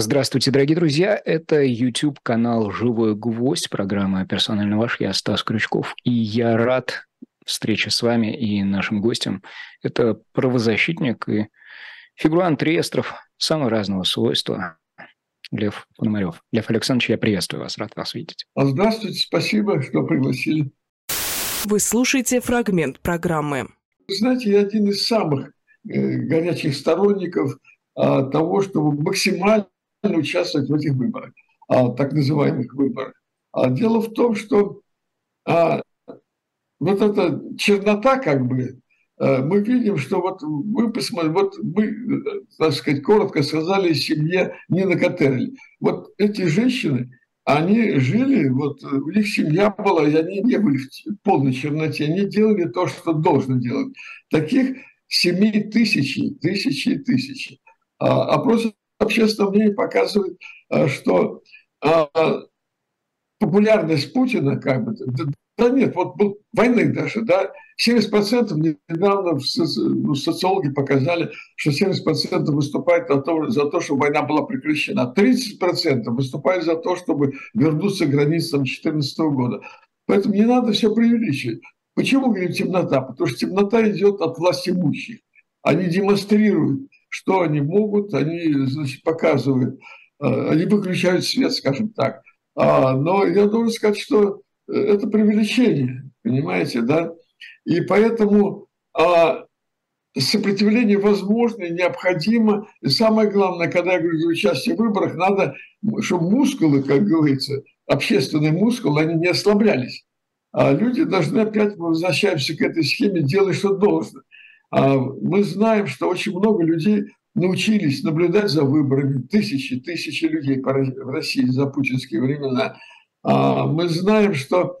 Здравствуйте, дорогие друзья. Это YouTube-канал «Живой гвоздь», программа «Персонально ваш». Я Стас Крючков, и я рад встрече с вами и нашим гостем. Это правозащитник и фигурант реестров самого разного свойства Лев Пономарев. Лев Александрович, я приветствую вас, рад вас видеть. Здравствуйте, спасибо, что пригласили. Вы слушаете фрагмент программы. Вы знаете, я один из самых горячих сторонников того, чтобы максимально участвовать в этих выборах, так называемых выборах. Дело в том, что вот эта чернота, мы видим, что вот вы посмотрите, вот мы, так сказать, коротко сказали семье Нина Котерль. Вот эти женщины, они жили, вот у них семья была, и они не были в полной черноте, они делали то, что должно делать. Таких семей тысячи. Опросы общественного мнения показывают, что популярность Путина, войны даже, 70% недавно социологи показали, что 70% выступают за то, чтобы война была прекращена, 30% выступают за то, чтобы вернуться к границам 2014 года. Поэтому не надо все преувеличивать. Почему говорим темнота? Потому что темнота идет от властимущих. Они демонстрируют, что они могут, они, показывают, они выключают свет, скажем так. Но я должен сказать, что это преувеличение, понимаете, да? И поэтому сопротивление возможно и необходимо. И самое главное, когда я говорю за участие в выборах, надо, чтобы мускулы, как говорится, общественные мускулы, они не ослаблялись. Люди должны, опять мы возвращаемся к этой схеме, делать, что должно. Мы знаем, что очень много людей научились наблюдать за выборами, тысячи людей в России за путинские времена. Мы знаем, что,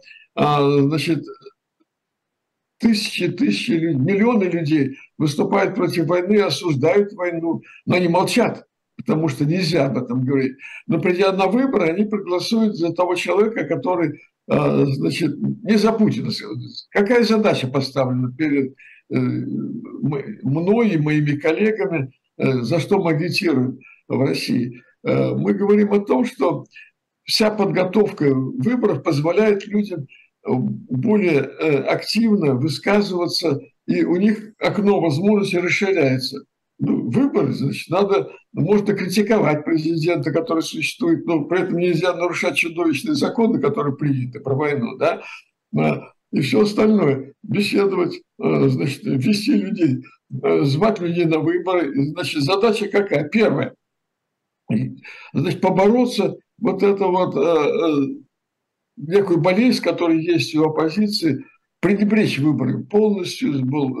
тысячи, миллионы людей выступают против войны, осуждают войну, но они молчат, потому что нельзя об этом говорить. Но придя на выборы, они проголосуют за того человека, который, не за Путина. Какая задача поставлена перед мной и моими коллегами, за что мы агитируем в России? Мы говорим о том, что вся подготовка выборов позволяет людям более активно высказываться, и у них окно возможностей расширяется. Выборы, можно критиковать президента, который существует, но при этом нельзя нарушать чудовищные законы, которые приняты про войну, и все остальное. Беседовать, вести людей, звать людей на выборы. Задача какая? Первая. Побороться некую болезнь, которая есть у оппозиции, пренебречь выборами полностью,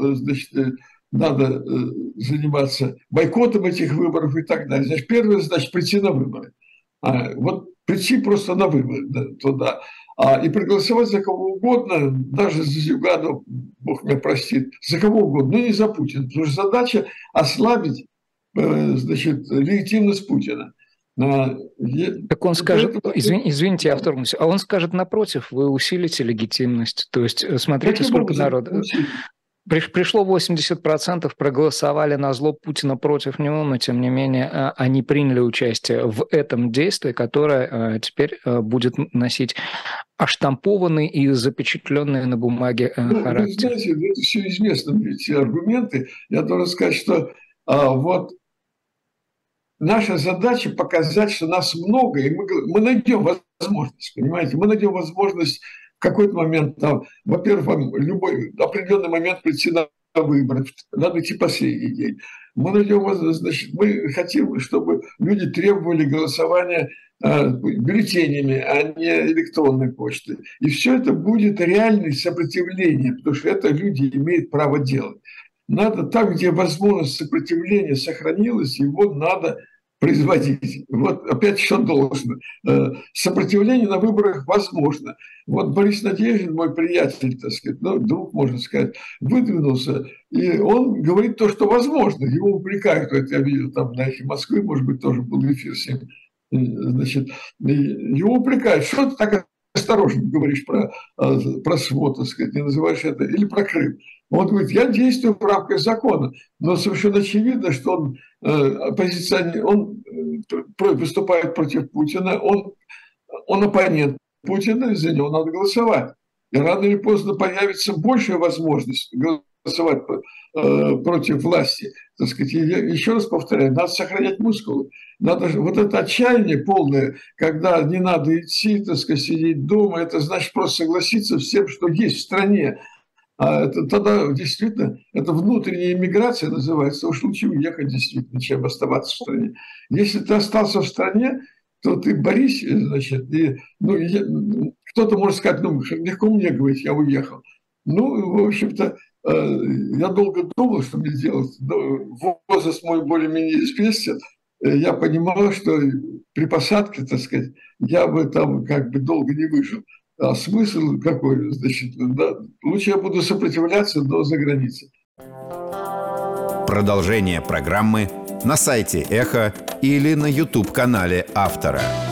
надо заниматься бойкотом этих выборов и так далее. Первое, прийти на выборы. Прийти просто на выборы туда. И проголосовать за кого угодно, даже за Зюганова, Бог меня простит, за кого угодно, но не за Путина. Потому что задача ослабить, легитимность Путина. Так он скажет, извините, я вторгнусь, а он скажет напротив, вы усилите легитимность. То есть смотрите, сколько народа. Пришло 80%, проголосовали на зло Путина против него, но тем не менее они приняли участие в этом действии, которое теперь будет носить оштампованный и запечатленный на бумаге характер. Вы знаете, это все известно, эти аргументы. Я должен сказать, что наша задача показать, что нас много, и мы найдем возможность, понимаете, мы найдем возможность в какой-то момент, во-первых, в любой определенный момент прийти на выборы, надо идти последний день. Мы найдем возможность, мы хотим, чтобы люди требовали голосования бюллетенями, а не электронной почтой. И все это будет реальное сопротивление, потому что это люди имеют право делать. Надо там, где возможность сопротивления сохранилась, его надо производить. Опять что должно. Сопротивление на выборах возможно. Борис Надеждин, мой приятель, друг, можно сказать, выдвинулся, и он говорит то, что возможно. Его упрекают, я видел там на «Эхе Москвы», может быть, тоже был эфир с ним. Его упрекают, что ты так осторожно говоришь про СВО, так сказать, не называешь это, или про Крым. Он говорит, я действую в рамках закона, но совершенно очевидно, что он выступает против Путина, он оппонент Путина, и за него надо голосовать. И рано или поздно появится большая возможность голосовать против власти. Так сказать, я еще раз повторяю, надо сохранять мускулы. Надо вот это отчаяние полное, когда не надо идти, так сказать, сидеть дома, это значит просто согласиться с тем, что есть в стране. А это, тогда действительно, это внутренняя иммиграция называется, уж лучше уехать действительно, чем оставаться в стране. Если ты остался в стране, то ты борись, значит, и, кто-то может сказать, легко мне говорить, я уехал. В общем-то, я долго думал, что мне делать. Возраст мой более-менее известен. Я понимал, что при посадке, так сказать, я бы там как бы долго не выжил. А смысл какой? Значит, да, лучше я буду сопротивляться, но за границей. Продолжение программы на сайте Эхо или на YouTube-канале автора.